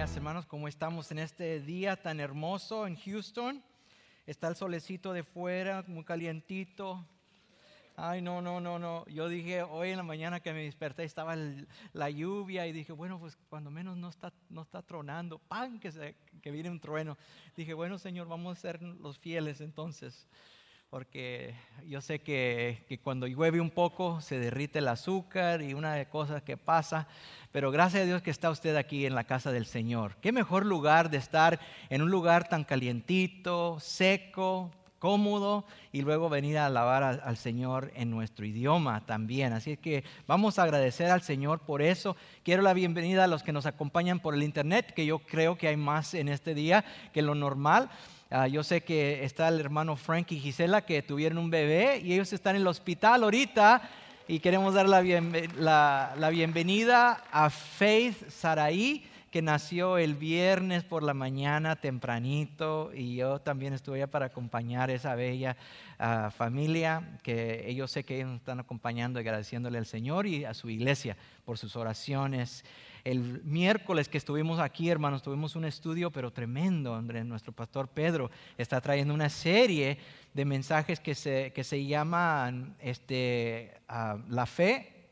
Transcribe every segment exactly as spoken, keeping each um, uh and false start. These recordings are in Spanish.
días, hermanos. ¿Cómo estamos en este día tan hermoso en Houston? Está el solecito de fuera, muy calientito. Ay, no, no, no, no. Yo dije, hoy en la mañana que me desperté estaba el, la lluvia y dije, bueno, pues cuando menos no está, no está tronando. ¡Pam! Que, se, que viene un trueno. Dije, bueno, Señor, vamos a ser los fieles entonces. Porque yo sé que, que cuando llueve un poco se derrite el azúcar y una de las cosas que pasa, pero gracias a Dios que está usted aquí en la casa del Señor. Qué mejor lugar de estar en un lugar tan calientito, seco, cómodo y luego venir a alabar al, al Señor en nuestro idioma también. Así que vamos a agradecer al Señor por eso. Quiero la bienvenida a los que nos acompañan por el internet, que yo creo que hay más en este día que lo normal. Uh, yo sé que está el hermano Frank y Gisela que tuvieron un bebé y ellos están en el hospital ahorita y queremos dar la, bien, la, la bienvenida a Faith Saraí, que nació el viernes por la mañana tempranito, y yo también estuve allá para acompañar a esa bella uh, familia, que ellos sé que ellos nos están acompañando y agradeciéndole al Señor y a su iglesia por sus oraciones. El miércoles que estuvimos aquí, hermanos, tuvimos un estudio pero tremendo, hombre. Nuestro pastor Pedro está trayendo una serie de mensajes que se, que se llaman este, uh, La Fe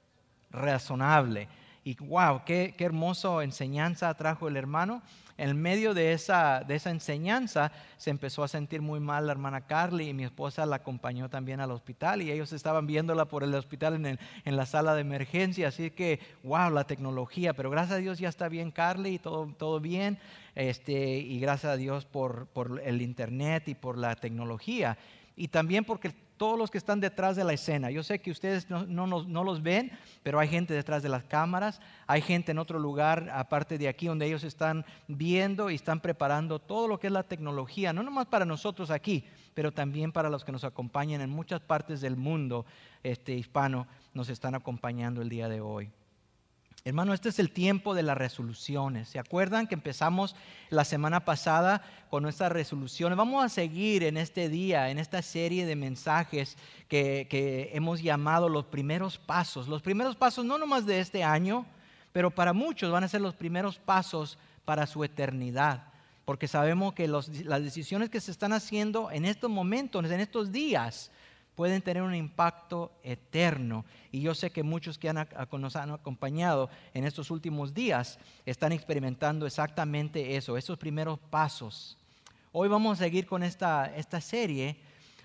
Razonable. Y wow, qué, qué hermosa enseñanza trajo el hermano. En medio de esa, de esa enseñanza se empezó a sentir muy mal la hermana Carly y mi esposa la acompañó también al hospital y ellos estaban viéndola por el hospital en, el, en la sala de emergencia. Así que wow, la tecnología, pero gracias a Dios ya está bien Carly y todo, todo bien. Este, y gracias a Dios por, por el internet y por la tecnología. Y también porque todos los que están detrás de la escena, yo sé que ustedes no, no, no los ven, pero hay gente detrás de las cámaras, hay gente en otro lugar aparte de aquí donde ellos están viendo y están preparando todo lo que es la tecnología, no nomás para nosotros aquí, pero también para los que nos acompañan en muchas partes del mundo este, hispano, nos están acompañando el día de hoy. Hermano, este es el tiempo de las resoluciones. ¿Se acuerdan que empezamos la semana pasada con nuestras resoluciones? Vamos a seguir en este día, en esta serie de mensajes que, que hemos llamado los primeros pasos. Los primeros pasos no nomás de este año, pero para muchos van a ser los primeros pasos para su eternidad. Porque sabemos que los, las decisiones que se están haciendo en estos momentos, en estos días, pueden tener un impacto eterno. Y yo sé que muchos que han, nos han acompañado en estos últimos días están experimentando exactamente eso, esos primeros pasos. Hoy vamos a seguir con esta, esta serie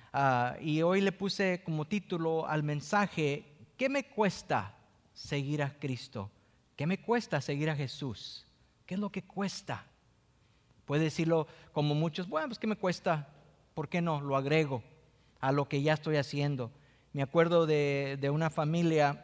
uh, y hoy le puse como título al mensaje: ¿qué me cuesta seguir a Cristo? ¿Qué me cuesta seguir a Jesús? ¿Qué es lo que cuesta? Puede decirlo como muchos, bueno, pues ¿qué me cuesta? ¿Por qué no? Lo agrego a lo que ya estoy haciendo. Me acuerdo de, de una familia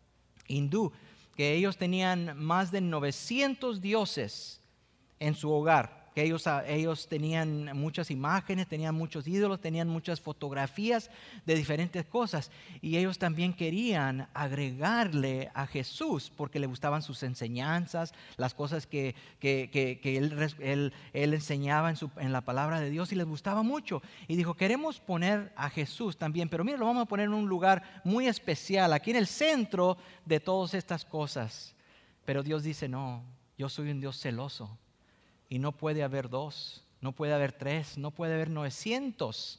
hindú que ellos tenían más de novecientos dioses en su hogar, que ellos, ellos tenían muchas imágenes, tenían muchos ídolos, tenían muchas fotografías de diferentes cosas, y ellos también querían agregarle a Jesús porque le gustaban sus enseñanzas, las cosas que, que, que, que él, él, él enseñaba en, su, en la palabra de Dios, y les gustaba mucho, y dijo, queremos poner a Jesús también, pero mira, lo vamos a poner en un lugar muy especial, aquí en el centro de todas estas cosas. Pero Dios dice, no, yo soy un Dios celoso. Y no puede haber dos, no puede haber tres, no puede haber novecientos.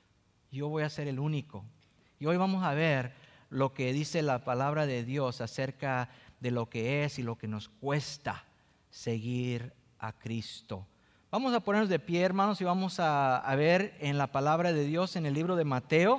Yo voy a ser el único. Y hoy vamos a ver lo que dice la palabra de Dios acerca de lo que es y lo que nos cuesta seguir a Cristo. Vamos a ponernos de pie, hermanos, y vamos a, a ver en la palabra de Dios en el libro de Mateo,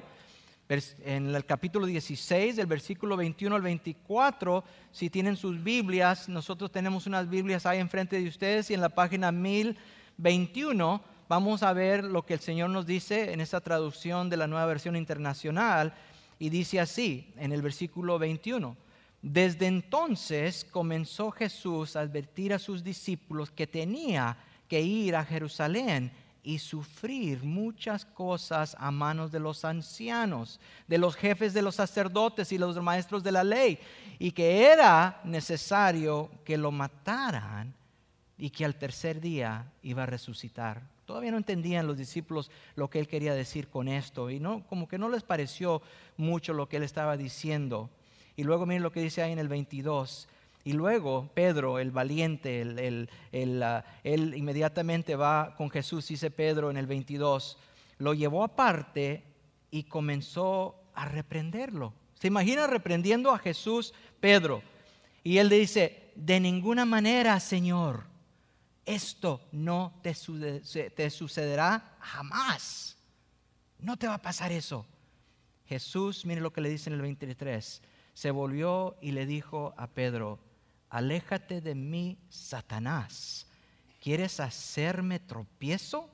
en el capítulo dieciséis, del versículo veintiuno al veinticuatro. Si tienen sus Biblias, nosotros tenemos unas Biblias ahí enfrente de ustedes, y en la página mil veintiuno vamos a ver lo que el Señor nos dice en esta traducción de la Nueva Versión Internacional, y dice así en el versículo veintiuno: desde entonces comenzó Jesús a advertir a sus discípulos que tenía que ir a Jerusalén y sufrir muchas cosas a manos de los ancianos, de los jefes de los sacerdotes y los maestros de la ley, y que era necesario que lo mataran y que al tercer día iba a resucitar. Todavía no entendían los discípulos lo que él quería decir con esto, y no, como que no les pareció mucho lo que él estaba diciendo. Y luego miren lo que dice ahí en el veintidós: Y luego Pedro, el valiente, el, el, el, uh, él inmediatamente va con Jesús, dice Pedro en el veintidós, lo llevó aparte y comenzó a reprenderlo. ¿Se imagina reprendiendo a Jesús, Pedro? Y él le dice, de ninguna manera, Señor, esto no te, sucede, te sucederá jamás. No te va a pasar eso. Jesús, mire lo que le dice en el veintitrés, se volvió y le dijo a Pedro, aléjate de mí, Satanás. ¿Quieres hacerme tropiezo?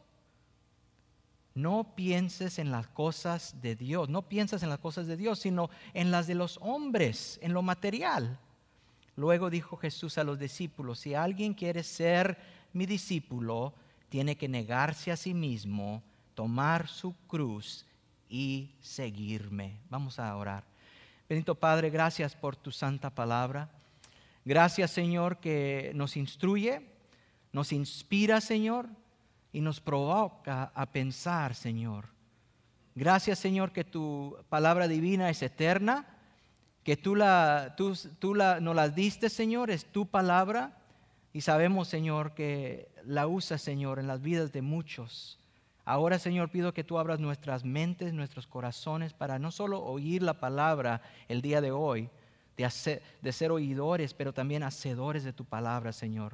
No pienses en las cosas de Dios, no piensas en las cosas de Dios, sino en las de los hombres, en lo material. Luego dijo Jesús a los discípulos, si alguien quiere ser mi discípulo, tiene que negarse a sí mismo, tomar su cruz y seguirme. Vamos a orar. Bendito Padre, gracias por tu santa palabra. Gracias, Señor, que nos instruye, nos inspira, Señor, y nos provoca a pensar, Señor. Gracias, Señor, que tu palabra divina es eterna, que tú, la, tú, tú la, nos la diste, Señor, es tu palabra, y sabemos, Señor, que la usas, Señor, en las vidas de muchos. Ahora, Señor, pido que tú abras nuestras mentes, nuestros corazones, para no solo oír la palabra el día de hoy, de, hacer, de ser oidores, pero también hacedores de tu palabra, Señor.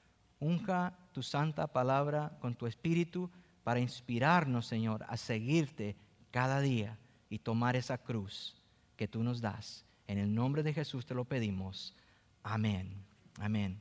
Unja tu santa palabra con tu espíritu para inspirarnos, Señor, a seguirte cada día y tomar esa cruz que tú nos das. En el nombre de Jesús te lo pedimos. Amén. Amén.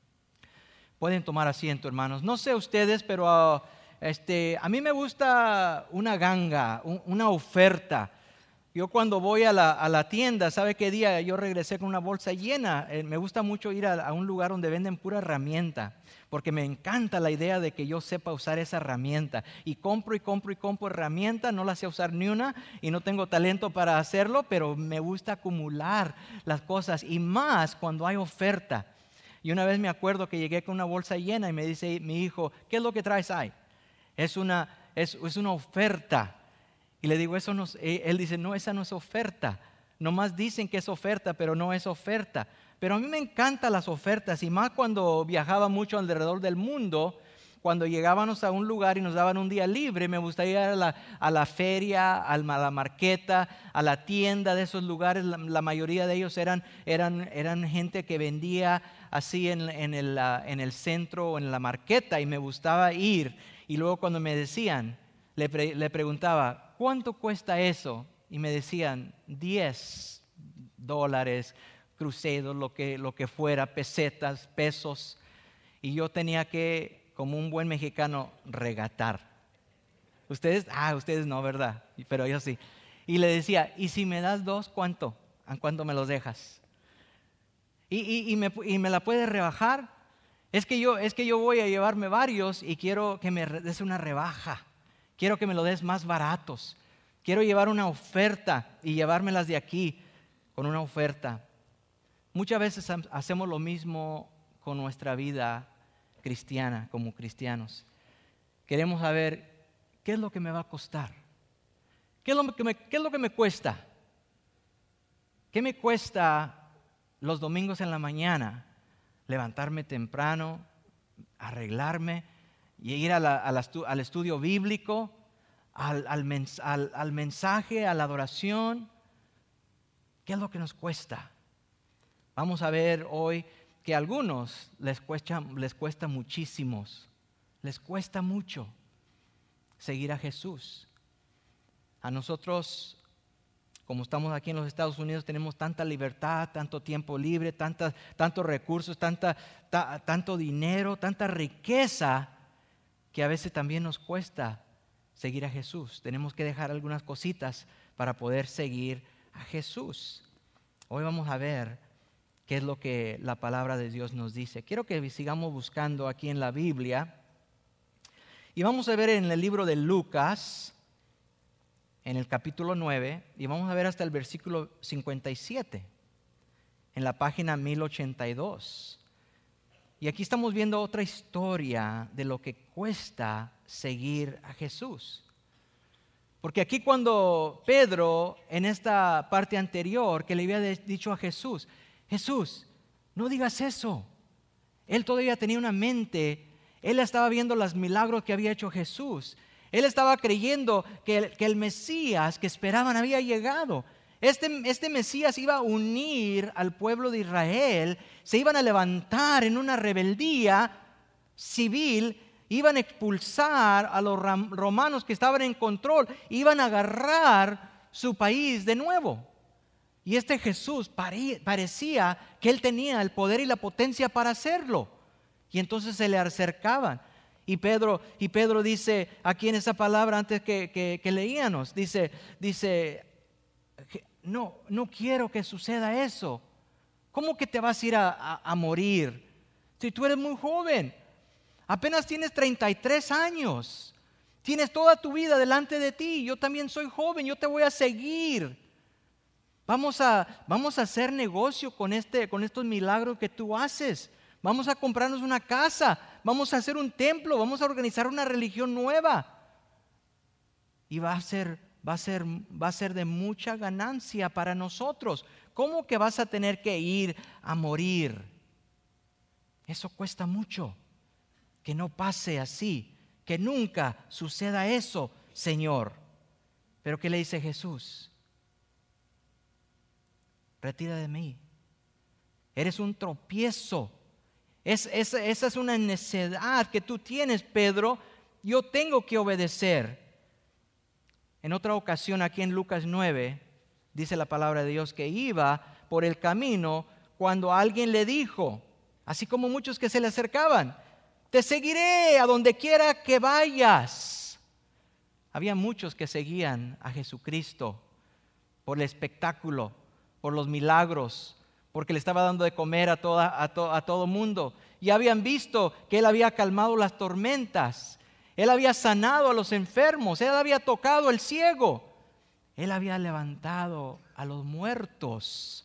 Pueden tomar asiento, hermanos. No sé ustedes, pero uh, este, a mí me gusta una ganga, un, una oferta. Yo cuando voy a la, a la tienda, ¿sabe qué día? Yo regresé con una bolsa llena. Eh, me gusta mucho ir a, a un lugar donde venden pura herramienta, porque me encanta la idea de que yo sepa usar esa herramienta. Y compro y compro y compro herramientas, no la sé usar ni una y no tengo talento para hacerlo, pero me gusta acumular las cosas y más cuando hay oferta. Y una vez me acuerdo que llegué con una bolsa llena y me dice mi hijo, ¿qué es lo que traes ahí? Es una, es, es una oferta. Y le digo, eso no, él dice, no, esa no es oferta. Nomás dicen que es oferta, pero no es oferta. Pero a mí me encantan las ofertas, y más cuando viajaba mucho alrededor del mundo, cuando llegábamos a un lugar y nos daban un día libre, me gustaría ir a la, a la feria, a la marqueta, a la tienda de esos lugares. La, la mayoría de ellos eran, eran, eran gente que vendía así en, en, el, en el centro o en la marqueta, y me gustaba ir. Y luego cuando me decían, le, pre, le preguntaba, ¿cuánto cuesta eso? Y me decían, diez dólares, cruceros, lo que, lo que fuera, pesetas, pesos. Y yo tenía que, como un buen mexicano, regatar. Ustedes, ah, ustedes no, ¿verdad? Pero yo sí. Y le decía, ¿y si me das dos, cuánto? ¿A cuánto me los dejas? ¿Y, y, y, me, y me la puedes rebajar? Es que, yo, es que yo voy a llevarme varios y quiero que me des una rebaja. Quiero que me lo des más baratos. Quiero llevar una oferta y llevármelas de aquí con una oferta. Muchas veces hacemos lo mismo con nuestra vida cristiana, como cristianos. Queremos saber qué es lo que me va a costar. ¿Qué es lo que me, qué es lo que me cuesta? ¿Qué me cuesta los domingos en la mañana levantarme temprano, arreglarme y ir a la, a la, al estudio bíblico, al, al, mens, al, al mensaje, a la adoración? ¿Qué es lo que nos cuesta? Vamos a ver hoy que a algunos les cuesta, les cuesta muchísimos, les cuesta mucho seguir a Jesús. A nosotros, como estamos aquí en los Estados Unidos, tenemos tanta libertad, tanto tiempo libre, tanta, tantos recursos, tanta, ta, tanto dinero, tanta riqueza, que a veces también nos cuesta seguir a Jesús. Tenemos que dejar algunas cositas para poder seguir a Jesús. Hoy vamos a ver qué es lo que la palabra de Dios nos dice. Quiero que sigamos buscando aquí en la Biblia. Y vamos a ver en el libro de Lucas, en el capítulo nueve, y vamos a ver hasta el versículo cincuenta y siete, en la página mil ochenta y dos. Y aquí estamos viendo otra historia de lo que cuesta seguir a Jesús. Porque aquí cuando Pedro, en esta parte anterior, que le había dicho a Jesús, Jesús, No digas eso. Él todavía tenía una mente. Él estaba viendo los milagros que había hecho Jesús. Él estaba creyendo que el, que el Mesías que esperaban había llegado. Este, este Mesías iba a unir al pueblo de Israel. Se iban a levantar en una rebeldía civil. Iban a expulsar a los romanos que estaban en control. Iban a agarrar su país de nuevo. Y este Jesús parecía que él tenía el poder y la potencia para hacerlo. Y entonces se le acercaban. Y Pedro, y Pedro dice aquí en esa palabra antes que, que, que leíamos, dice, dice, no, no quiero que suceda eso. ¿Cómo que te vas a ir a, a, a morir? Si tú eres muy joven, apenas tienes treinta y tres años, tienes toda tu vida delante de ti. Yo también soy joven, yo te voy a seguir. Vamos a, vamos a hacer negocio con, este, con estos milagros que tú haces. Vamos a comprarnos una casa, vamos a hacer un templo, vamos a organizar una religión nueva. Y va a ser, va a ser, va a ser de mucha ganancia para nosotros. ¿Cómo que vas a tener que ir a morir? Eso cuesta mucho. Que no pase así, que nunca suceda eso, Señor. Pero ¿qué le dice Jesús? Retira de mí. Eres un tropiezo. Es, es, esa es una necesidad que tú tienes, Pedro. Yo tengo que obedecer. En otra ocasión, aquí en Lucas nueve, dice la palabra de Dios que iba por el camino cuando alguien le dijo, así como muchos que se le acercaban, te seguiré a donde quiera que vayas. Había muchos que seguían a Jesucristo por el espectáculo, por los milagros, porque le estaba dando de comer a, toda, a, to, a todo mundo. Y habían visto que Él había calmado las tormentas. Él había sanado a los enfermos. Él había tocado al ciego. Él había levantado a los muertos.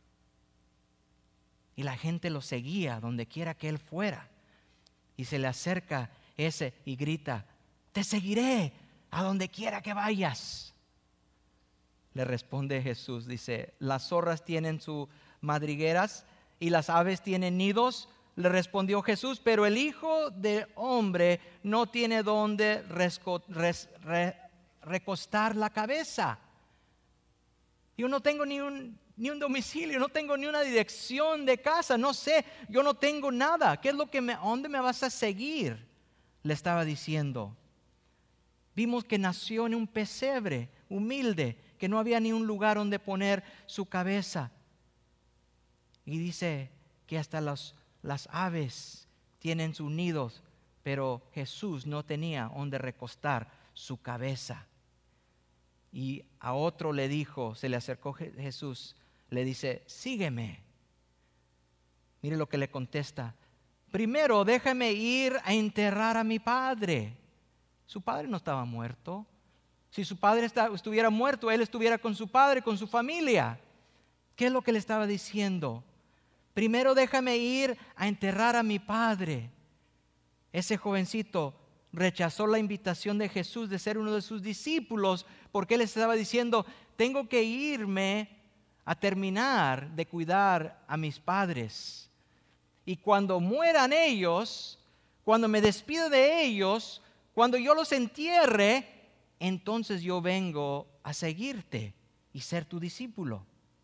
Y la gente lo seguía donde quiera que Él fuera. Y se le acerca ese y grita, te seguiré a donde quiera que vayas. Le responde Jesús, dice, las zorras tienen sus madrigueras y las aves tienen nidos. Le respondió Jesús, pero el Hijo del Hombre no tiene donde resco, res, re, recostar la cabeza. Yo no tengo ni un, ni un domicilio, no tengo ni una dirección de casa, no sé, yo no tengo nada. ¿Qué es lo que me, dónde me vas a seguir? Le estaba diciendo. Vimos que nació en un pesebre humilde, que no había ni un lugar donde poner su cabeza. Y dice que hasta los, las aves tienen sus nidos, pero Jesús no tenía donde recostar su cabeza. Y a otro le dijo, se le acercó Jesús, le dice, sígueme. Mire lo que le contesta. Primero déjame ir a enterrar a mi padre. Su padre no estaba muerto. Si su padre estuviera muerto, él estuviera con su padre, con su familia. ¿Qué es lo que le estaba diciendo? Primero déjame ir a enterrar a mi padre. Ese jovencito rechazó la invitación de Jesús de ser uno de sus discípulos porque él estaba diciendo, tengo que irme a terminar de cuidar a mis padres. Y cuando mueran ellos, cuando me despida de ellos, cuando yo los entierre, entonces yo vengo a seguirte y ser tu discípulo.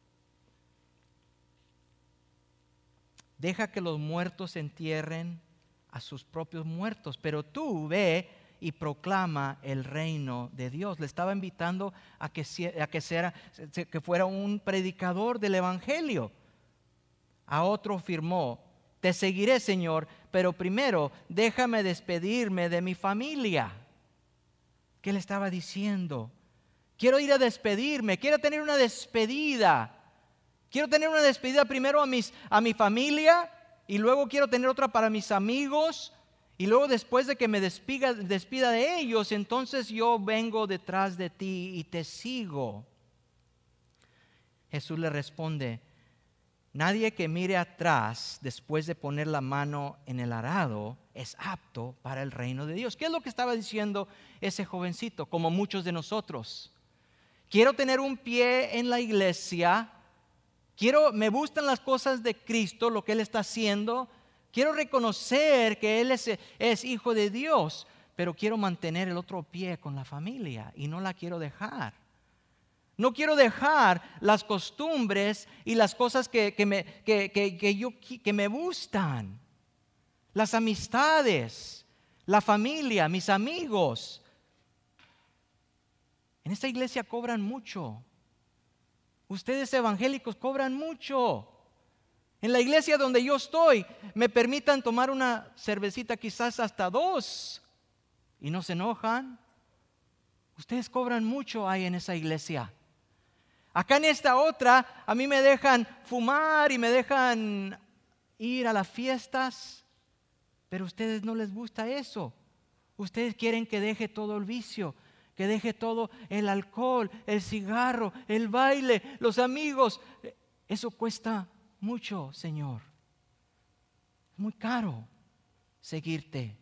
Deja que los muertos entierren a sus propios muertos, pero tú ve y proclama el reino de Dios. Le estaba invitando a que, a que, sea, que fuera un predicador del evangelio. A otro afirmó, te seguiré, Señor, pero primero déjame despedirme de mi familia. ¿Qué le estaba diciendo? Quiero ir a despedirme, quiero tener una despedida. Quiero tener una despedida primero a, mis, a mi familia y luego quiero tener otra para mis amigos y luego después de que me despida, despida de ellos, entonces yo vengo detrás de ti y te sigo. Jesús le responde, nadie que mire atrás después de poner la mano en el arado es apto para el reino de Dios. ¿Qué es lo que estaba diciendo ese jovencito? Como muchos de nosotros. Quiero tener un pie en la iglesia, Quiero, me gustan las cosas de Cristo, lo que Él está haciendo. Quiero reconocer que Él es, es hijo de Dios, pero quiero mantener el otro pie con la familia y no la quiero dejar. No quiero dejar las costumbres y las cosas que, que, me, que, que, que, yo, que me gustan. Las amistades, la familia, mis amigos. En esta iglesia cobran mucho. Ustedes evangélicos cobran mucho. En la iglesia donde yo estoy, me permitan tomar una cervecita, quizás hasta dos, y no se enojan. Ustedes cobran mucho ahí en esa iglesia. Acá en esta otra, a mí me dejan fumar y me dejan ir a las fiestas, pero a ustedes no les gusta eso. Ustedes quieren que deje todo el vicio, que deje todo el alcohol, el cigarro, el baile, los amigos. Eso cuesta mucho, Señor. Es muy caro seguirte.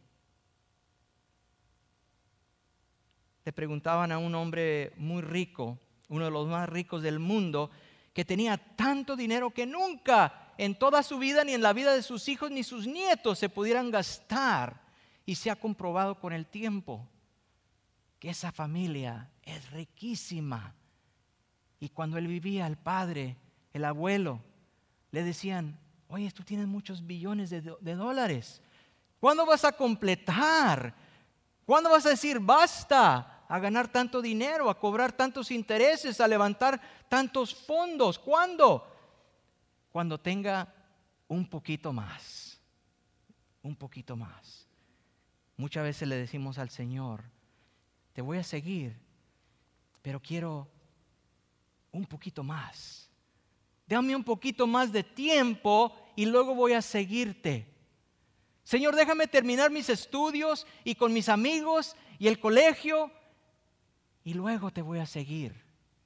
Le preguntaban a un hombre muy rico, uno de los más ricos del mundo, que tenía tanto dinero que nunca en toda su vida, ni en la vida de sus hijos, ni sus nietos se pudieran gastar. Y se ha comprobado con el tiempo que esa familia es riquísima. Y cuando él vivía, el padre, el abuelo, le decían: oye, tú tienes muchos billones de, do- de dólares. ¿Cuándo vas a completar? ¿Cuándo vas a decir basta? A ganar tanto dinero, a cobrar tantos intereses, a levantar tantos fondos. ¿Cuándo? Cuando tenga un poquito más. Un poquito más. Muchas veces le decimos al Señor: te voy a seguir, pero quiero un poquito más. Dame un poquito más de tiempo y luego voy a seguirte. Señor, déjame terminar mis estudios y con mis amigos y el colegio, y luego te voy a seguir.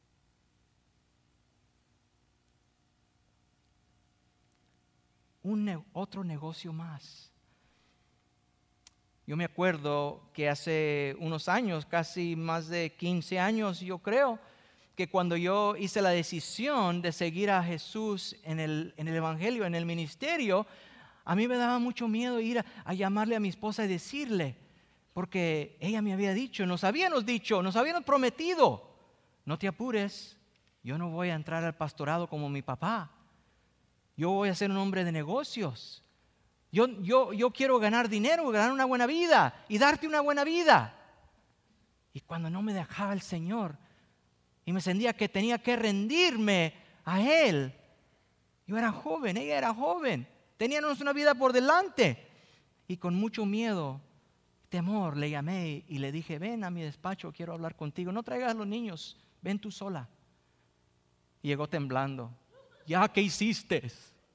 Un ne- otro negocio más. Yo me acuerdo que hace unos años, casi más de quince años, yo creo, que cuando yo hice la decisión de seguir a Jesús en el, en el Evangelio, en el ministerio, a mí me daba mucho miedo ir a, a llamarle a mi esposa y decirle, porque ella me había dicho, nos habíamos dicho, nos habíamos prometido: no te apures, yo no voy a entrar al pastorado como mi papá, yo voy a ser un hombre de negocios. Yo, yo, yo quiero ganar dinero, ganar una buena vida y darte una buena vida. Y cuando no me dejaba el Señor y me sentía que tenía que rendirme a Él, yo era joven, ella era joven, teníamos una vida por delante. Y con mucho miedo, temor, le llamé y le dije: ven a mi despacho, quiero hablar contigo. No traigas a los niños, ven tú sola. Y llegó temblando. ¿Ya qué hiciste?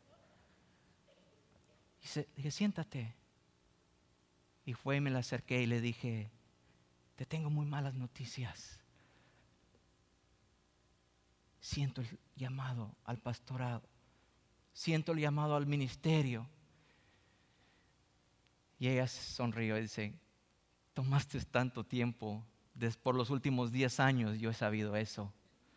Y se, dije: siéntate. Y fue y me la acerqué y le dije: te tengo muy malas noticias. Siento el llamado al pastorado. Siento el llamado al ministerio. Y ella sonrió y dice: tomaste tanto tiempo. Por los últimos diez años yo he sabido eso.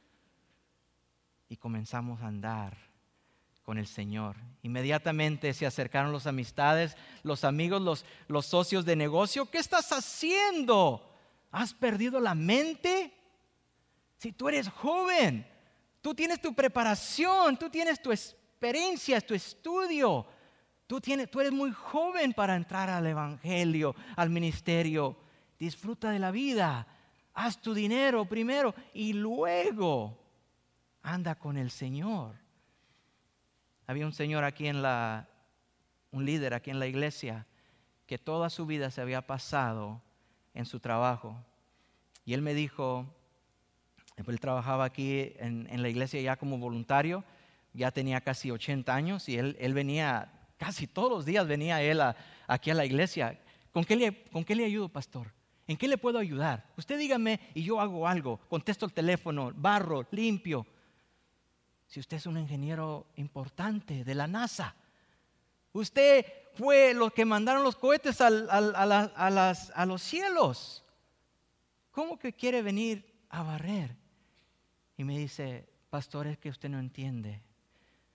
Y comenzamos a andar con el Señor. Inmediatamente se acercaron las amistades, los amigos, los, los socios de negocio. ¿Qué estás haciendo? ¿Has perdido la mente? Si tú eres joven, tú tienes tu preparación, tú tienes tu experiencia, tu estudio. Tú, tienes, tú eres muy joven para entrar al evangelio, al ministerio. Disfruta de la vida. Haz tu dinero primero y luego anda con el Señor. Había un señor aquí en la, un líder aquí en la iglesia, que toda su vida se había pasado en su trabajo. Y él me dijo, él trabajaba aquí en, en la iglesia ya como voluntario, ya tenía casi ochenta años y él, él venía, casi todos los días venía él a, aquí a la iglesia. ¿Con qué, le, ¿Con qué le ayudo, pastor? ¿En qué le puedo ayudar? Usted dígame y yo hago algo, contesto el teléfono, barro, limpio. Si usted es un ingeniero importante de la NASA, usted fue los que mandaron los cohetes al, al, a, la, a, las, a los cielos, ¿cómo que quiere venir a barrer? Y me dice, pastor, es que usted no entiende.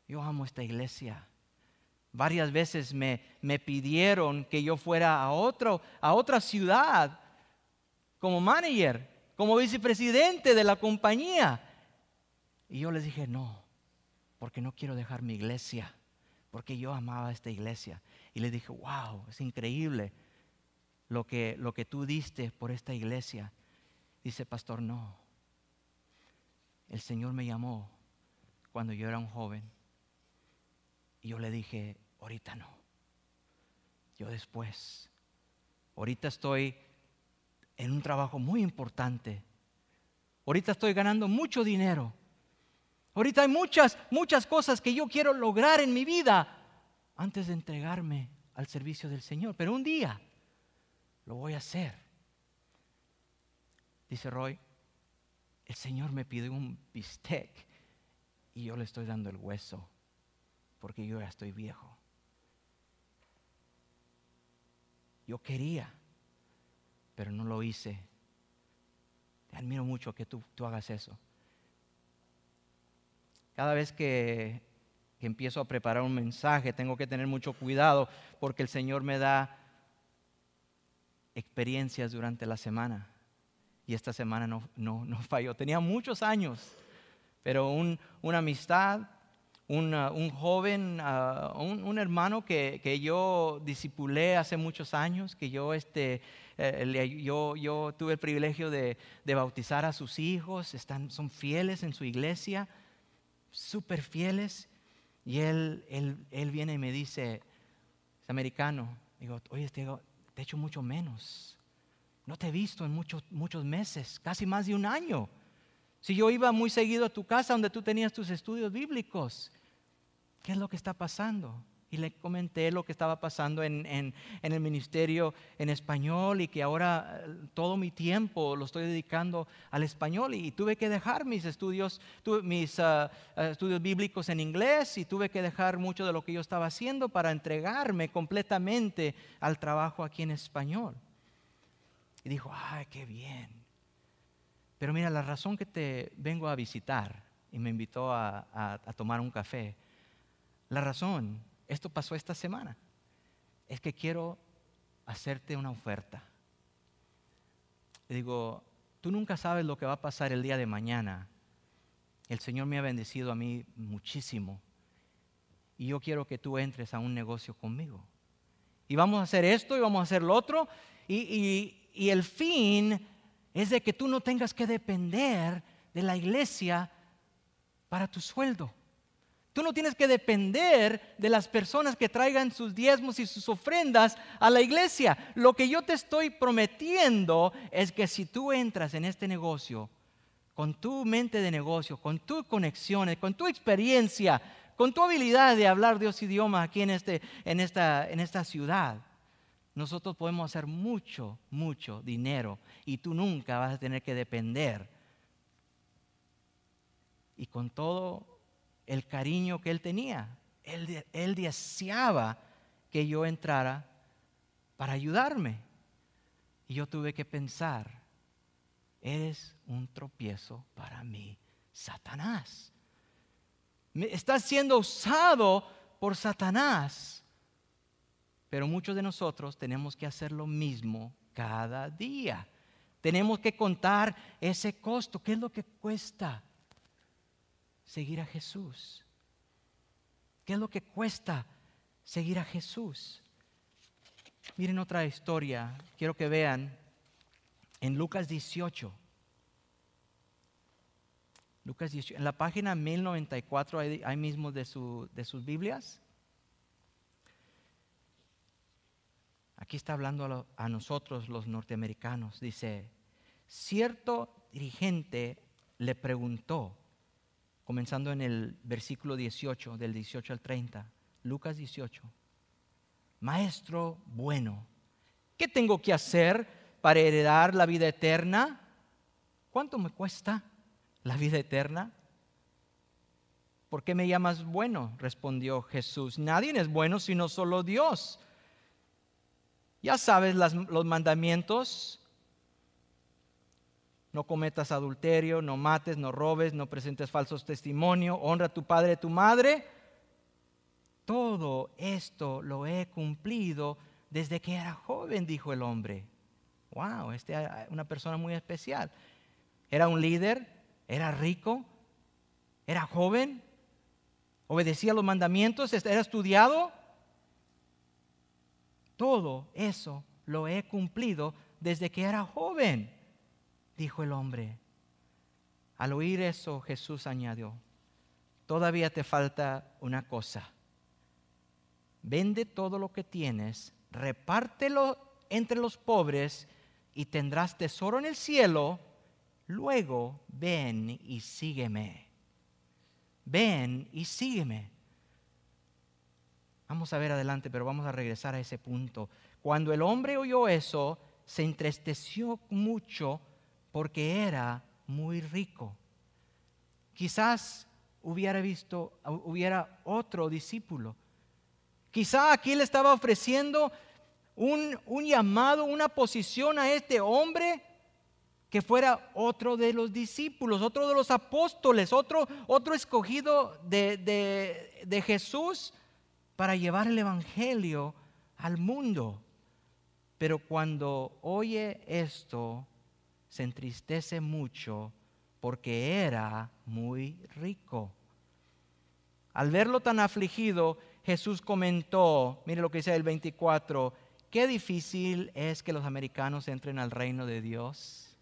yo amo esta iglesia. Varias veces me, me pidieron que yo fuera a, otro, a otra ciudad como manager, como vicepresidente de la compañía. Y yo les dije no, porque no quiero dejar mi iglesia, porque yo amaba esta iglesia. Y les dije, wow, es increíble lo que, lo que tú diste por esta iglesia. Dice, pastor, no. El Señor me llamó cuando yo era un joven. Y yo le dije, ahorita no. Yo después. Ahorita estoy en un trabajo muy importante. Ahorita estoy ganando mucho dinero. Ahorita hay muchas, muchas cosas que yo quiero lograr en mi vida antes de entregarme al servicio del Señor. Pero un día lo voy a hacer. Dice Roy, el Señor me pidió un bistec y yo le estoy dando el hueso porque yo ya estoy viejo. Yo quería, pero no lo hice. Te admiro mucho que tú, tú hagas eso. Cada vez que, que empiezo a preparar un mensaje, tengo que tener mucho cuidado porque el Señor me da experiencias durante la semana. Y esta semana no, no, no falló. Tenía muchos años, pero un, una amistad, una, un joven, uh, un, un hermano que, que yo discipulé hace muchos años, que yo, este, eh, le, yo, yo tuve el privilegio de, de bautizar a sus hijos, están, son fieles en su iglesia, súper fieles. Y él, él, él viene y me dice, es americano, digo, oye, te, te he hecho mucho menos. No te he visto en muchos, muchos meses, casi más de un año. Si yo iba muy seguido a tu casa donde tú tenías tus estudios bíblicos, ¿qué es lo que está pasando? Y le comenté lo que estaba pasando en, en, en el ministerio en español y que ahora todo mi tiempo lo estoy dedicando al español y tuve que dejar mis estudios, tuve mis uh, estudios bíblicos en inglés y tuve que dejar mucho de lo que yo estaba haciendo para entregarme completamente al trabajo aquí en español. Y dijo, ay, qué bien. Pero mira, la razón que te vengo a visitar, y me invitó a, a, a tomar un café, la razón, esto pasó esta semana, es que quiero hacerte una oferta. Le digo, tú nunca sabes lo que va a pasar el día de mañana. El Señor me ha bendecido a mí muchísimo. Y yo quiero que tú entres a un negocio conmigo. Y vamos a hacer esto y vamos a hacer lo otro. Y... y Y el fin es de que tú no tengas que depender de la iglesia para tu sueldo. Tú no tienes que depender de las personas que traigan sus diezmos y sus ofrendas a la iglesia. Lo que yo te estoy prometiendo es que si tú entras en este negocio, con tu mente de negocio, con tus conexiones, con tu experiencia, con tu habilidad de hablar dos idiomas aquí en, este, en, esta, en esta ciudad, nosotros podemos hacer mucho, mucho dinero y tú nunca vas a tener que depender. Y con todo el cariño que él tenía, él, él deseaba que yo entrara para ayudarme. Y yo tuve que pensar, eres un tropiezo para mí, Satanás. Estás siendo usado por Satanás. Pero muchos de nosotros tenemos que hacer lo mismo cada día. Tenemos que contar ese costo. ¿Qué es lo que cuesta seguir a Jesús? ¿Qué es lo que cuesta seguir a Jesús? Miren otra historia. Quiero que vean en Lucas dieciocho. Lucas dieciocho. En la página mil noventa y cuatro, ahí, ahí mismo de, su, de sus Biblias. Aquí está hablando a, a nosotros los norteamericanos. Dice, cierto dirigente le preguntó, comenzando en el versículo dieciocho, del dieciocho al treinta, Lucas dieciocho. Maestro bueno, ¿qué tengo que hacer para heredar la vida eterna? ¿Cuánto me cuesta la vida eterna? ¿Por qué me llamas bueno? Respondió Jesús. Nadie es bueno sino solo Dios. Ya sabes las, los mandamientos. No cometas adulterio, no mates, no robes, no presentes falsos testimonios, honra a tu padre y a tu madre. Todo esto lo he cumplido desde que era joven, dijo el hombre. Wow, este era una persona muy especial. Era un líder, era rico, era joven, obedecía los mandamientos, era estudiado. Todo eso lo he cumplido desde que era joven, dijo el hombre. Al oír eso, Jesús añadió: todavía te falta una cosa. Vende todo lo que tienes, repártelo entre los pobres y tendrás tesoro en el cielo. Luego ven y sígueme. Ven y sígueme. Vamos a ver adelante, pero vamos a regresar a ese punto. Cuando el hombre oyó eso, se entristeció mucho porque era muy rico. Quizás hubiera visto, hubiera otro discípulo. Quizá aquí le estaba ofreciendo un, un llamado, una posición a este hombre que fuera otro de los discípulos, otro de los apóstoles, otro, otro escogido de, de, de Jesús para llevar el evangelio al mundo. Pero cuando oye esto, se entristece mucho porque era muy rico. Al verlo tan afligido, Jesús comentó, mire lo que dice el veinticuatro, qué difícil es que los americanos entren al reino de Dios.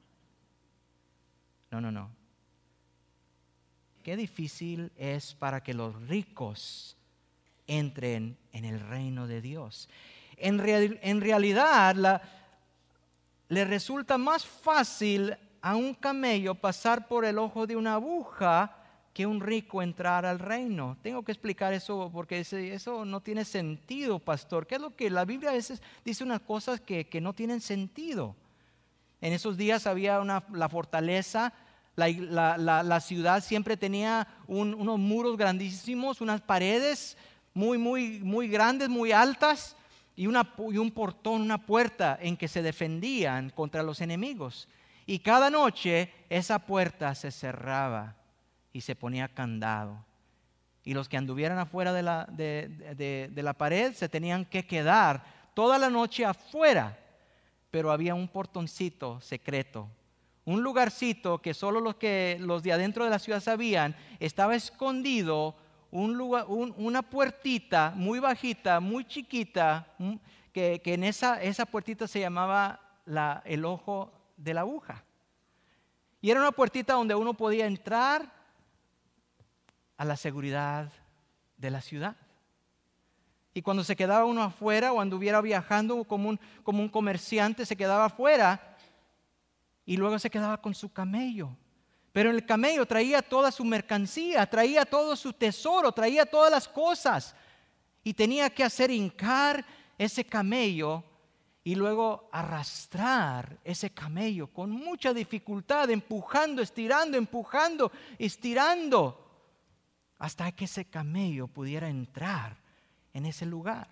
No, no, no. Qué difícil es para que los ricos entren en el reino de Dios. En, real, en realidad, la, le resulta más fácil a un camello pasar por el ojo de una aguja que un rico entrar al reino. Tengo que explicar eso porque eso no tiene sentido, pastor. ¿Qué es lo que la Biblia a veces dice unas cosas que, que no tienen sentido? En esos días había una, la fortaleza, la, la, la, la ciudad siempre tenía un, unos muros grandísimos, unas paredes muy, muy, muy grandes, muy altas y, una, y un portón, una puerta en que se defendían contra los enemigos. Y cada noche esa puerta se cerraba y se ponía candado. Y los que anduvieran afuera de la, de, de, de la pared se tenían que quedar toda la noche afuera. Pero había un portoncito secreto, un lugarcito que solo los, que, los de adentro de la ciudad sabían. Estaba escondido un lugar, un, una puertita muy bajita, muy chiquita, que, que en esa, esa puertita se llamaba la, el ojo de la aguja. Y era una puertita donde uno podía entrar a la seguridad de la ciudad. Y cuando se quedaba uno afuera o anduviera viajando como un, como un comerciante, se quedaba afuera y luego se quedaba con su camello. Pero el camello traía toda su mercancía, traía todo su tesoro, traía todas las cosas. Y tenía que hacer hincar ese camello y luego arrastrar ese camello con mucha dificultad, empujando, estirando, empujando, estirando, hasta que ese camello pudiera entrar en ese lugar.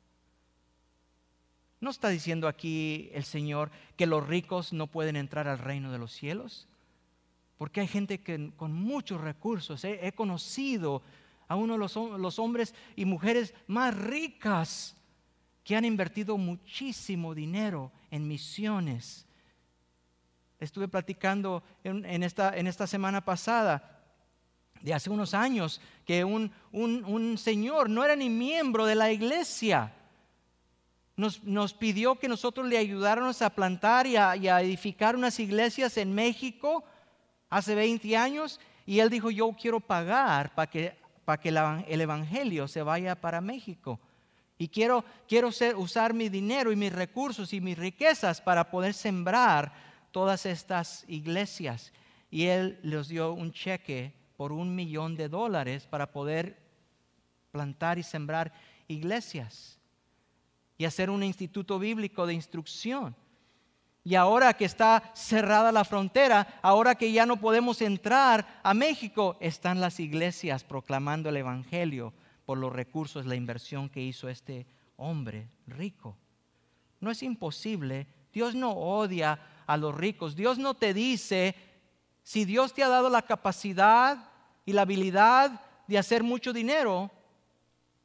¿No está diciendo aquí el Señor que los ricos no pueden entrar al reino de los cielos? Porque hay gente que con muchos recursos, he, he conocido a uno de los, los hombres y mujeres más ricas que han invertido muchísimo dinero en misiones. Estuve platicando en, en, esta, en esta semana pasada de hace unos años, que un, un, un señor no era ni miembro de la iglesia. Nos, nos pidió que nosotros le ayudáramos a plantar y a, y a edificar unas iglesias en México hace veinte años. Y él dijo, yo quiero pagar para que, para que la, el evangelio se vaya para México. Y quiero, quiero ser, usar mi dinero y mis recursos y mis riquezas para poder sembrar todas estas iglesias. Y él les dio un cheque por un millón de dólares para poder plantar y sembrar iglesias y hacer un instituto bíblico de instrucción. Y ahora que está cerrada la frontera, ahora que ya no podemos entrar a México, están las iglesias proclamando el evangelio por los recursos, la inversión que hizo este hombre rico. No es imposible. Dios no odia a los ricos. Dios no te dice, si Dios te ha dado la capacidad y la habilidad de hacer mucho dinero,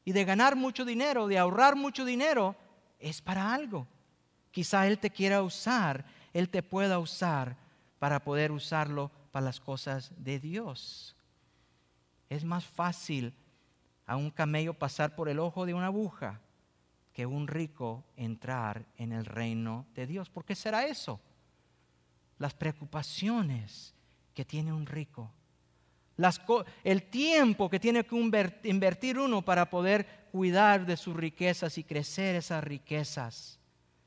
y de ganar mucho dinero, de ahorrar mucho dinero, es para algo. Quizá Él te quiera usar, Él te pueda usar para poder usarlo para las cosas de Dios. Es más fácil a un camello pasar por el ojo de una aguja que un rico entrar en el reino de Dios. ¿Por qué será eso? Las preocupaciones que tiene un rico, las, el tiempo que tiene que invertir uno para poder cuidar de sus riquezas y crecer esas riquezas.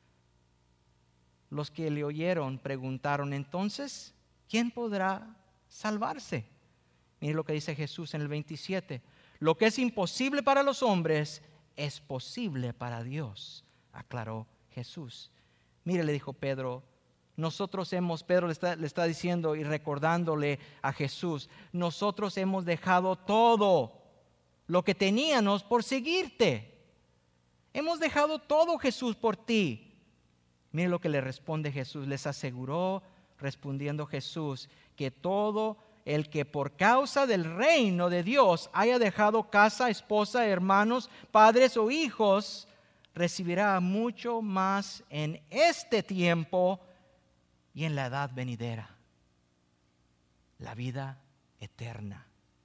Los que le oyeron preguntaron, entonces, ¿quién podrá salvarse? Mire lo que dice Jesús en el veintisiete. Lo que es imposible para los hombres es posible para Dios, aclaró Jesús. Mire, le dijo Pedro, nosotros hemos, Pedro le está, le está diciendo y recordándole a Jesús, nosotros hemos dejado todo lo que teníamos por seguirte. Hemos dejado todo, Jesús, por ti. Mire lo que le responde Jesús. Les aseguró, respondiendo Jesús, que todo el que por causa del reino de Dios haya dejado casa, esposa, hermanos, padres o hijos, recibirá mucho más en este tiempo y en la edad venidera, la vida eterna.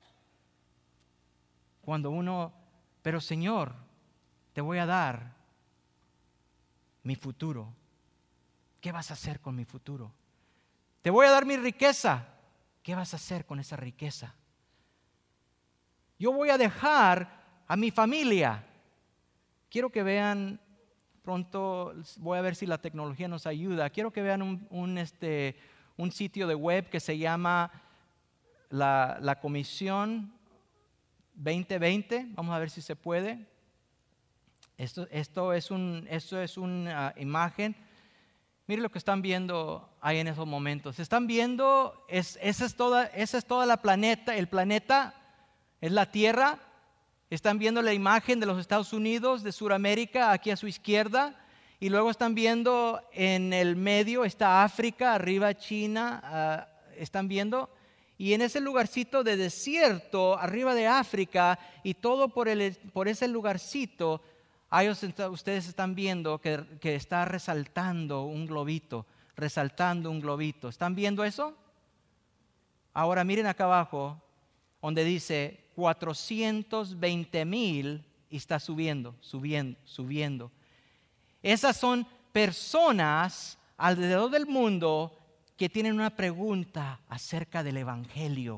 Cuando uno, pero Señor, te voy a dar mi futuro. ¿Qué vas a hacer con mi futuro? Te voy a dar mi riqueza. ¿Qué vas a hacer con esa riqueza? Yo voy a dejar a mi familia. Quiero que vean, pronto voy a ver si la tecnología nos ayuda. Quiero que vean un, un, este, un sitio de web que se llama la, la Comisión veinte veinte. Vamos a ver si se puede. Esto, esto es, un, esto es una imagen. Mire lo que están viendo ahí en esos momentos. Están viendo, es, esa, es toda, esa es toda la planeta, el planeta es la Tierra. Están viendo la imagen de los Estados Unidos, de Sudamérica, aquí a su izquierda. Y luego están viendo en el medio está África, arriba China, uh, están viendo. Y en ese lugarcito de desierto, arriba de África, y todo por, el, por ese lugarcito, ahí ustedes están viendo que, que está resaltando un globito, resaltando un globito. ¿Están viendo eso? Ahora miren acá abajo, donde dice cuatrocientos veinte mil y está subiendo, subiendo, subiendo. Esas son personas alrededor del mundo que tienen una pregunta acerca del Evangelio.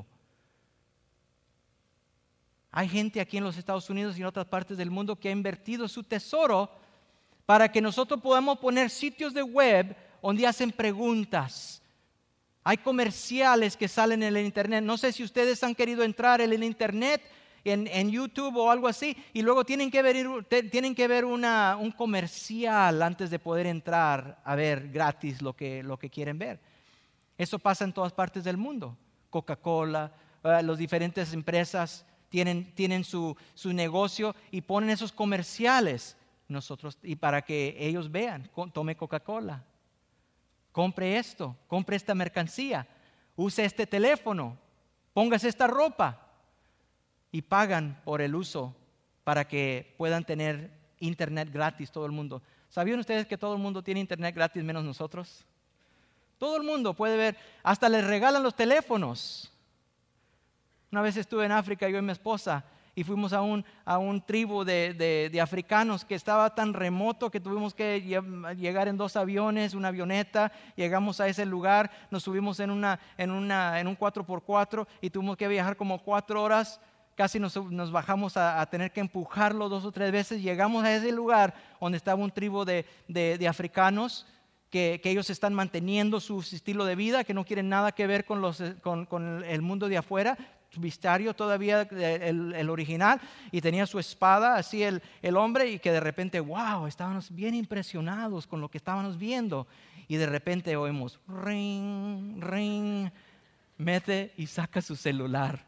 Hay gente aquí en los Estados Unidos y en otras partes del mundo que ha invertido su tesoro para que nosotros podamos poner sitios de web donde hacen preguntas. Hay comerciales que salen en el internet. No sé si ustedes han querido entrar en el internet, en, en YouTube o algo así, y luego tienen que ver, tienen que ver una, un comercial antes de poder entrar a ver gratis lo que, lo que quieren ver. Eso pasa en todas partes del mundo. Coca-Cola, uh, las diferentes empresas tienen, tienen su, su negocio y ponen esos comerciales nosotros, y para que ellos vean, tome Coca-Cola, compre esto, compre esta mercancía, use este teléfono, póngase esta ropa, y pagan por el uso para que puedan tener internet gratis todo el mundo. ¿Sabían ustedes que todo el mundo tiene internet gratis menos nosotros? Todo el mundo puede ver, hasta les regalan los teléfonos. Una vez estuve en África, yo y mi esposa, y fuimos a un, a un tribu de, de, de africanos que estaba tan remoto que tuvimos que llegar en dos aviones, una avioneta. Llegamos a ese lugar, nos subimos en, una, en, una, en un cuatro por cuatro y tuvimos que viajar como cuatro horas. Casi nos, nos bajamos a, a tener que empujarlo dos o tres veces. Llegamos a ese lugar donde estaba un tribu de, de, de africanos que, que ellos están manteniendo su estilo de vida, que no quieren nada que ver con, los, con, con el mundo de afuera. Su vestuario todavía el, el original, y tenía su espada así el, el hombre, y que de repente, wow, estábamos bien impresionados con lo que estábamos viendo, y de repente oímos ring, ring, mete y saca su celular.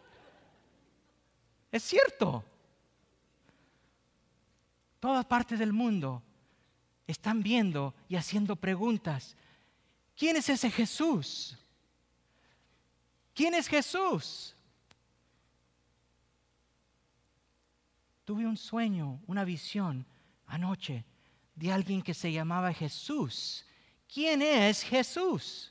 Es cierto. Todas partes del mundo están viendo y haciendo preguntas. ¿Quién es ese Jesús? ¿Quién es Jesús? tuve un sueño, una visión anoche de alguien que se llamaba Jesús. ¿Quién es Jesús?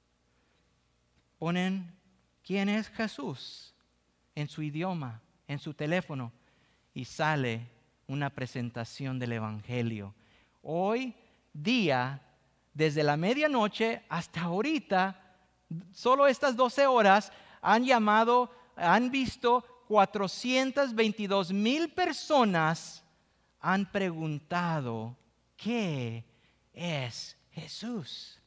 Ponen ¿quién es Jesús? En su idioma, en su teléfono, y sale una presentación del Evangelio. Hoy día, desde la medianoche hasta ahorita, solo estas doce horas han llamado, han visto cuatrocientas veintidós mil personas han preguntado ¿qué es Jesús?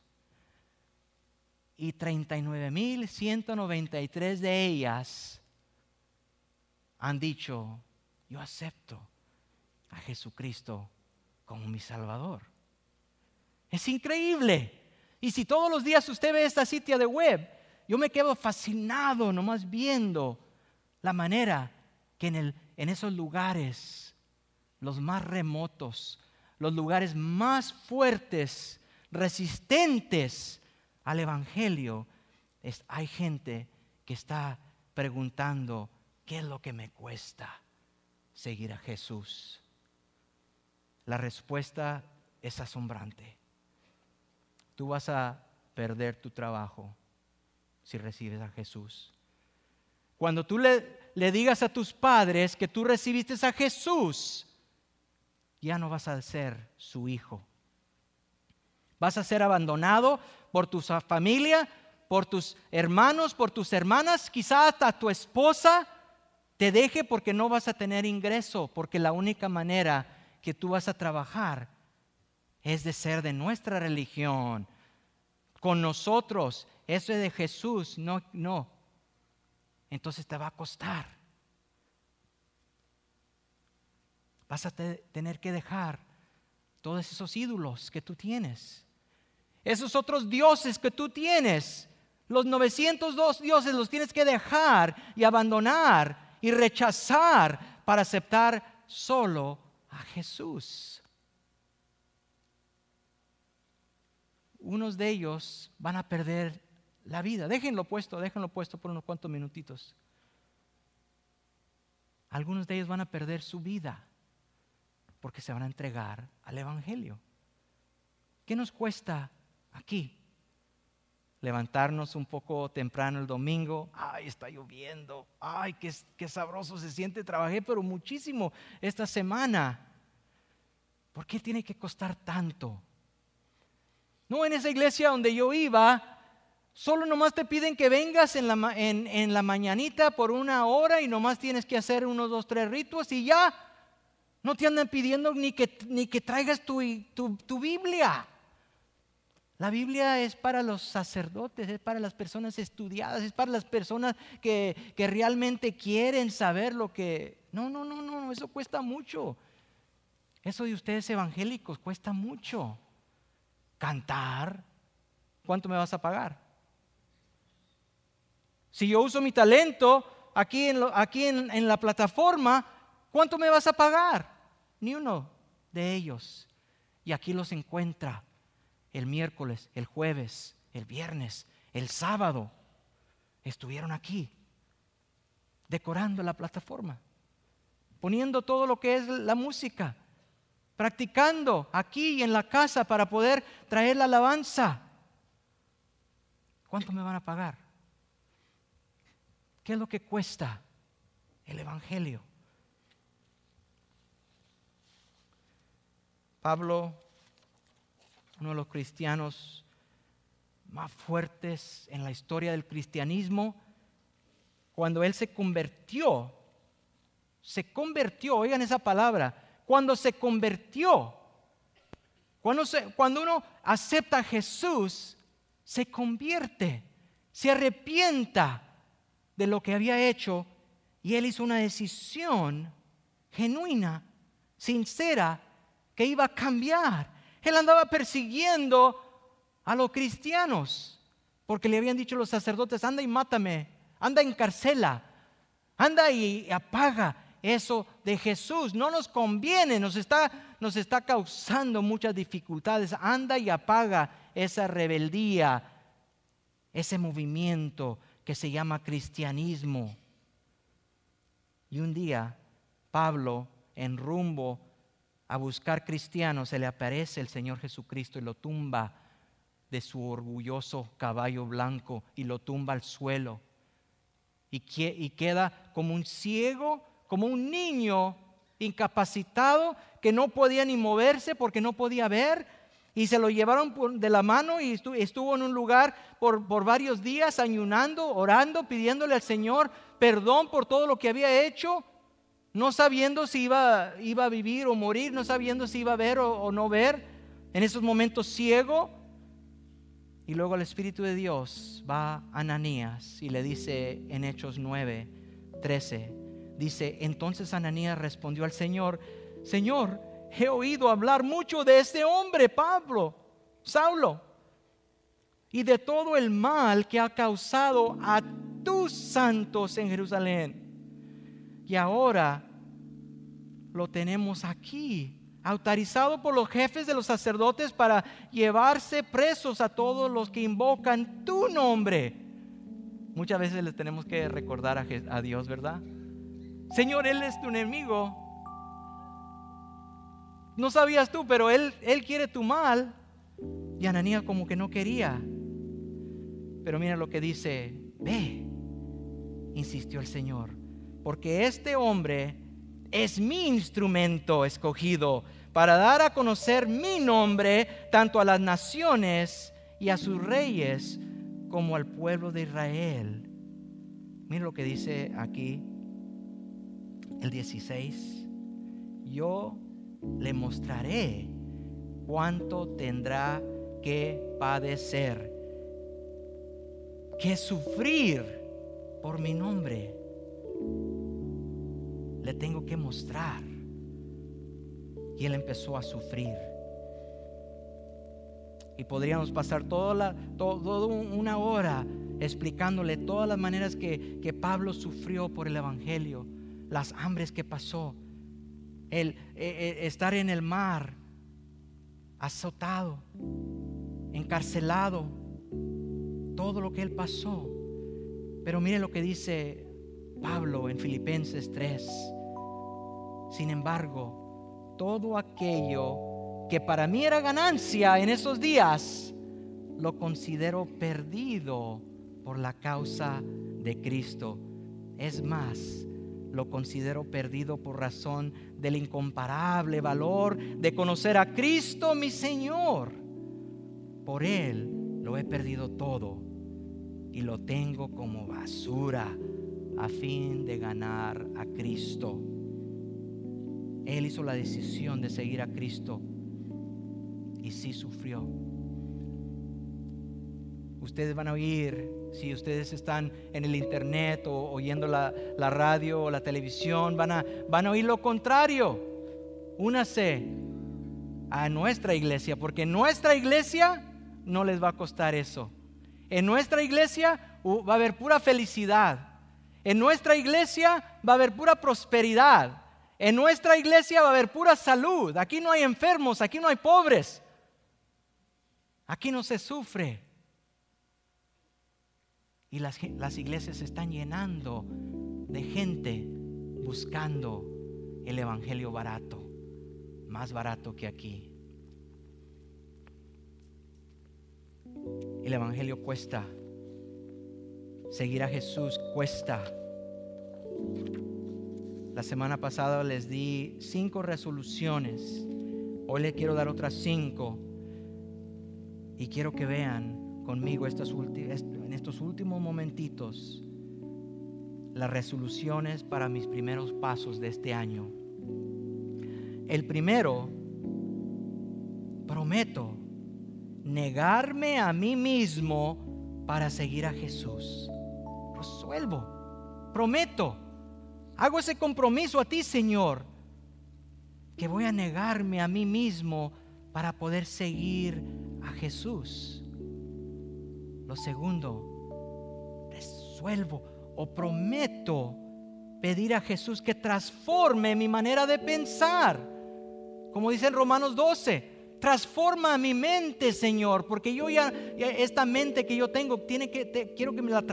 Y treinta y nueve mil ciento noventa y tres de ellas han dicho: yo acepto a Jesucristo como mi Salvador. Es increíble. Y si todos los días usted ve esta sitio de web, yo me quedo fascinado nomás viendo la manera que en, el, en esos lugares, los más remotos, los lugares más fuertes, resistentes al Evangelio, es, hay gente que está preguntando: ¿qué es lo que me cuesta seguir a Jesús? La respuesta es asombrante. Tú vas a perder tu trabajo si recibes a Jesús. Cuando tú le, le digas a tus padres que tú recibiste a Jesús, ya no vas a ser su hijo. Vas a ser abandonado por tu familia, por tus hermanos, por tus hermanas, quizás hasta tu esposa te deje porque no vas a tener ingreso, porque la única manera que tú vas a trabajar es de ser de nuestra religión, con nosotros. Eso es de Jesús, no, no. Entonces te va a costar. Vas a te, tener que dejar todos esos ídolos que tú tienes, esos otros dioses que tú tienes. Los novecientos dos dioses los tienes que dejar y abandonar y rechazar para aceptar solo a Jesús. Unos de ellos van a perder la vida. Déjenlo puesto, déjenlo puesto por unos cuantos minutitos. Algunos de ellos van a perder su vida porque se van a entregar al Evangelio. ¿Qué nos cuesta aquí? Levantarnos un poco temprano el domingo. Ay, está lloviendo. Ay, qué, qué sabroso se siente. Trabajé pero muchísimo esta semana. ¿Por qué tiene que costar tanto? No, en esa iglesia donde yo iba, solo nomás te piden que vengas en la, en, en la mañanita por una hora y nomás tienes que hacer unos dos, tres ritos y ya. No te andan pidiendo ni que, ni que traigas tu, tu, tu Biblia. La Biblia es para los sacerdotes, es para las personas estudiadas, es para las personas que, que realmente quieren saber lo que... No, no, no, no, eso cuesta mucho. Eso de ustedes evangélicos cuesta mucho. Cantar, ¿cuánto me vas a pagar? Si yo uso mi talento aquí en, lo, aquí en, en la plataforma, ¿cuánto me vas a pagar? Ni uno de ellos. Y aquí los encuentra el miércoles, el jueves, el viernes, el sábado. Estuvieron aquí, decorando la plataforma, poniendo todo lo que es la música, practicando aquí y en la casa para poder traer la alabanza. ¿Cuánto me van a pagar? ¿Qué es lo que cuesta el Evangelio? Pablo, uno de los cristianos más fuertes en la historia del cristianismo, cuando él se convirtió, se convirtió, oigan esa palabra, cuando se convirtió, cuando, se, cuando uno acepta a Jesús, se convierte, se arrepienta de lo que había hecho y él hizo una decisión genuina, sincera, que iba a cambiar. Él andaba persiguiendo a los cristianos porque le habían dicho los sacerdotes: anda y mátame, anda y encarcela, anda y apaga eso de Jesús. No nos conviene, nos está, nos está causando muchas dificultades. Anda y apaga esa rebeldía, ese movimiento que se llama cristianismo. Y un día Pablo en rumbo a buscar cristianos, se le aparece el Señor Jesucristo y lo tumba de su orgulloso caballo blanco y lo tumba al suelo. Y, que, y queda como un ciego, como un niño incapacitado que no podía ni moverse porque no podía ver. Y se lo llevaron por, de la mano y estuvo, estuvo en un lugar por, por varios días ayunando, orando, pidiéndole al Señor perdón por todo lo que había hecho, no sabiendo si iba, iba a vivir o morir, no sabiendo si iba a ver o, o no ver. En esos momentos ciego. Y luego el Espíritu de Dios va a Ananías y le dice en Hechos nueve, trece, dice: entonces Ananías respondió al Señor: Señor, he oído hablar mucho de este hombre, Pablo, Saulo, y de todo el mal que ha causado a tus santos en Jerusalén. Y ahora lo tenemos aquí, autorizado por los jefes de los sacerdotes para llevarse presos a todos los que invocan tu nombre. Muchas veces le tenemos que recordar a, a Dios, ¿verdad? Señor, Él es tu enemigo. No sabías tú, pero Él, Él quiere tu mal. Y Ananías como que no quería. Pero mira lo que dice: ve, insistió el Señor, porque este hombre es mi instrumento escogido para dar a conocer mi nombre tanto a las naciones y a sus reyes como al pueblo de Israel. Mira lo que dice aquí el dieciséis: yo le mostraré cuánto tendrá que padecer, que sufrir por mi nombre. Le tengo que mostrar. Y él empezó a sufrir. Y podríamos pasar toda, la, todo, toda una hora explicándole todas las maneras que, que Pablo sufrió por el evangelio, las hambres que pasó, el, el estar en el mar, azotado, encarcelado, todo lo que él pasó. Pero mire lo que dice Pablo en Filipenses tres: sin embargo, todo aquello que para mí era ganancia en esos días, lo considero perdido por la causa de Cristo. Es más, lo considero perdido por razón del incomparable valor de conocer a Cristo mi Señor. Por Él lo he perdido todo y lo tengo como basura a fin de ganar a Cristo. Él hizo la decisión de seguir a Cristo y sí sufrió. Ustedes van a oír, si ustedes están en el internet o oyendo la, la radio o la televisión, van a, van a oír lo contrario. Únase a nuestra iglesia, porque en nuestra iglesia no les va a costar eso. En nuestra iglesia uh, va a haber pura felicidad. En nuestra iglesia va a haber pura prosperidad. En nuestra iglesia va a haber pura salud. Aquí no hay enfermos, aquí no hay pobres. Aquí no se sufre. Y las, las iglesias se están llenando de gente buscando el evangelio barato, más barato que aquí. El evangelio cuesta. Seguir a Jesús cuesta. La semana pasada les di cinco resoluciones. Hoy les quiero dar otras cinco. Y quiero que vean conmigo estas en estos últimos momentitos las resoluciones para mis primeros pasos de este año. El primero, prometo negarme a mí mismo para seguir a Jesús. Resuelvo, prometo, hago ese compromiso a ti, Señor, que voy a negarme a mí mismo para poder seguir a Jesús. Lo segundo, resuelvo o prometo pedir a Jesús que transforme mi manera de pensar. Como dice en Romanos doce, transforma mi mente, Señor, porque yo ya, ya esta mente que yo tengo, tiene que, te, quiero que me la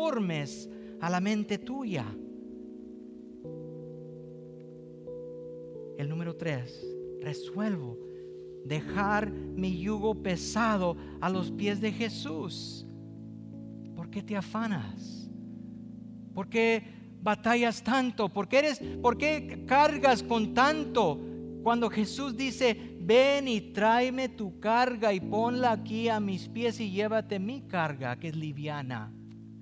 transformes a la mente tuya. El número tres, resuelvo dejar mi yugo pesado a los pies de Jesús. ¿Por qué te afanas? ¿Por qué batallas tanto? ¿Por qué eres, por qué cargas con tanto? Cuando Jesús dice, ven y tráeme tu carga y ponla aquí a mis pies y llévate mi carga, que es liviana.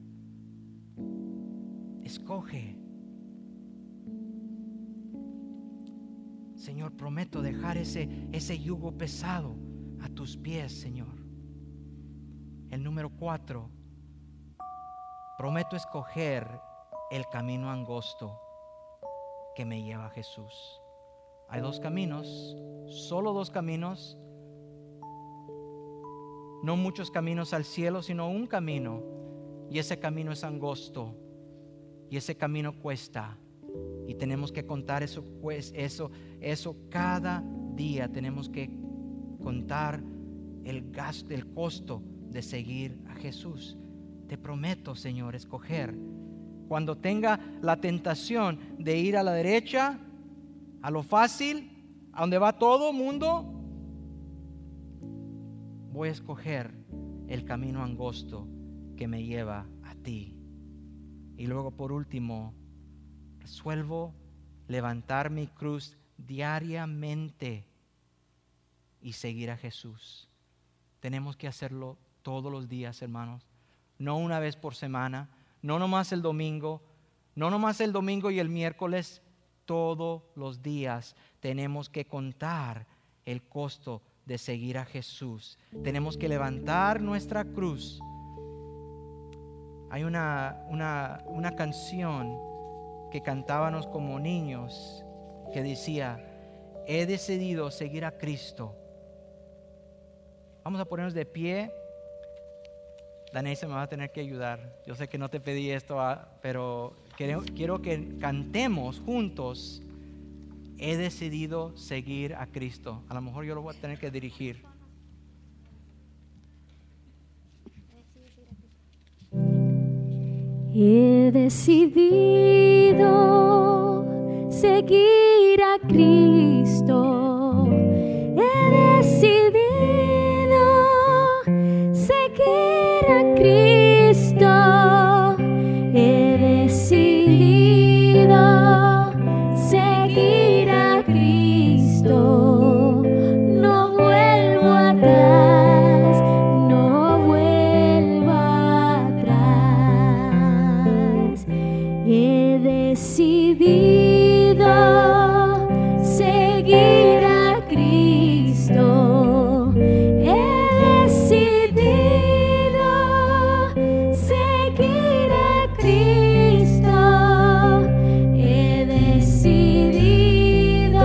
Escoge. Señor, prometo dejar ese, ese yugo pesado a tus pies, Señor. El número cuatro, prometo escoger el camino angosto que me lleva a Jesús. Hay dos caminos, solo dos caminos, no muchos caminos al cielo, sino un camino, y ese camino es angosto, y ese camino cuesta, y tenemos que contar eso, pues, eso, eso cada día. Tenemos que contar el gasto, el costo de seguir a Jesús. Te prometo, Señor, escoger. Cuando tenga la tentación de ir a la derecha, a lo fácil, a donde va todo mundo, voy a escoger el camino angosto que me lleva a ti. Y luego, por último, resuelvo levantar mi cruz diariamente y seguir a Jesús. Tenemos que hacerlo todos los días, hermanos. No una vez por semana, no nomás el domingo, no nomás el domingo y el miércoles. Todos los días tenemos que contar el costo de seguir a Jesús. Tenemos que levantar nuestra cruz. Hay una, una, una canción que cantábamos como niños que decía, he decidido seguir a Cristo. Vamos a ponernos de pie. Danesa me va a tener que ayudar. Yo sé que no te pedí esto, pero quiero, quiero que cantemos juntos. He decidido seguir a Cristo. A lo mejor yo lo voy a tener que dirigir. He decidido seguir a Cristo. He decidido seguir a Cristo. He decidido seguir a Cristo. No vuelvo atrás, no vuelvo atrás. He decidido seguir a Cristo. He decidido seguir a Cristo. He decidido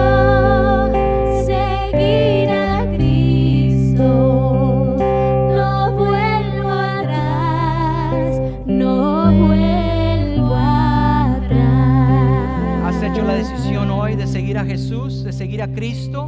seguir a Cristo. No vuelvo atrás, no vuelvo atrás. ¿Has hecho la decisión hoy de seguir a Jesús, de seguir a Cristo?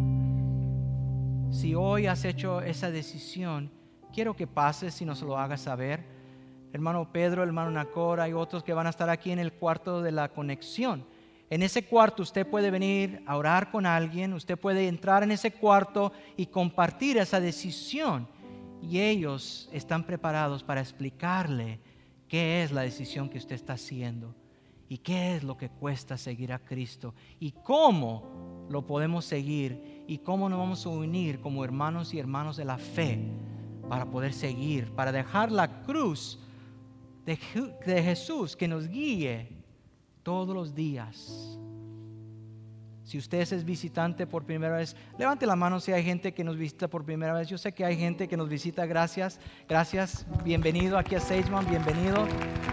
Si hoy has hecho esa decisión, quiero que pases y nos lo hagas saber. Hermano Pedro, hermano Nacor, hay otros que van a estar aquí en el cuarto de la conexión. En ese cuarto usted puede venir a orar con alguien, usted puede entrar en ese cuarto y compartir esa decisión. Y ellos están preparados para explicarle qué es la decisión que usted está haciendo y qué es lo que cuesta seguir a Cristo y cómo lo podemos seguir y cómo nos vamos a unir como hermanos y hermanos de la fe para poder seguir, para dejar la cruz de, de Jesús que nos guíe todos los días. Si usted es visitante por primera vez, levante la mano si hay gente que nos visita por primera vez. Yo sé que hay gente que nos visita. Gracias, gracias. Bienvenido aquí a Sageman, bienvenido.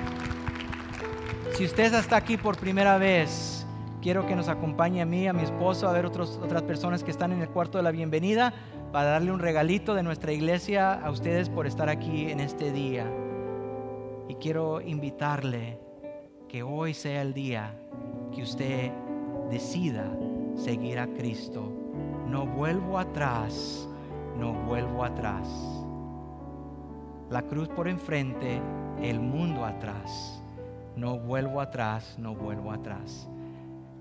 Si usted está aquí por primera vez, quiero que nos acompañe a mí, a mi esposo, a ver otros, otras personas que están en el cuarto de la bienvenida, para darle un regalito de nuestra iglesia a ustedes por estar aquí en este día. Y quiero invitarle que hoy sea el día que usted decida seguir a Cristo. No vuelvo atrás, no vuelvo atrás. La cruz por enfrente, el mundo atrás. No vuelvo atrás, no vuelvo atrás.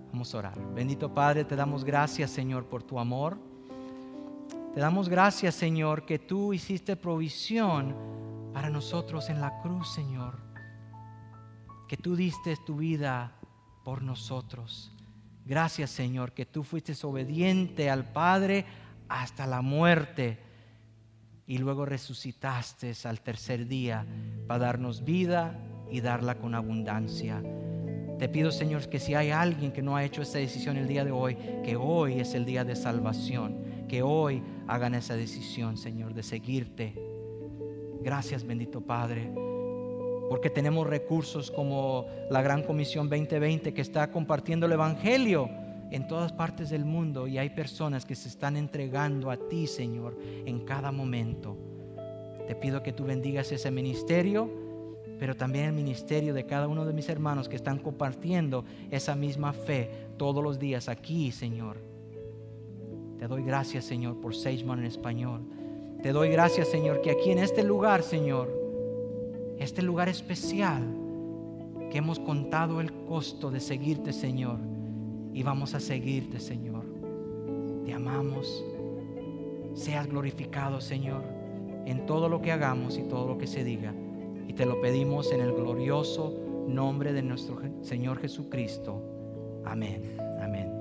Vamos a orar. Bendito Padre, te damos gracias, Señor, por tu amor. Te damos gracias, Señor, que tú hiciste provisión para nosotros en la cruz, Señor. Que tú diste tu vida por nosotros. Gracias, Señor, que tú fuiste obediente al Padre hasta la muerte y luego resucitaste al tercer día para darnos vida y darla con abundancia. Te pido, Señor, que si hay alguien que no ha hecho esa decisión el día de hoy, que hoy es el día de salvación, que hoy hagan esa decisión, Señor, de seguirte. Gracias, bendito Padre, porque tenemos recursos como la Gran Comisión veinte veinte que está compartiendo el Evangelio en todas partes del mundo, y hay personas que se están entregando a ti, Señor, en cada momento. Te pido que tú bendigas ese ministerio, pero también el ministerio de cada uno de mis hermanos que están compartiendo esa misma fe todos los días aquí, Señor. Te doy gracias, Señor, por Sageman en español. Te doy gracias, Señor, que aquí en este lugar, Señor, este lugar especial, que hemos contado el costo de seguirte, Señor, y vamos a seguirte, Señor. Te amamos. Seas glorificado, Señor, en todo lo que hagamos y todo lo que se diga. Y te lo pedimos en el glorioso nombre de nuestro Señor Jesucristo. Amén. Amén.